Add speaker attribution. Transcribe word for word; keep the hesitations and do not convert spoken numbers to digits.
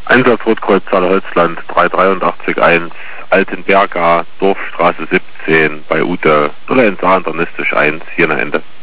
Speaker 1: Einsatz Rotkreuzzahl Holzland drei drei acht eins, Altenberga, Dorfstraße siebzehn bei Ute null eins A internistisch eins, hier nach Ende.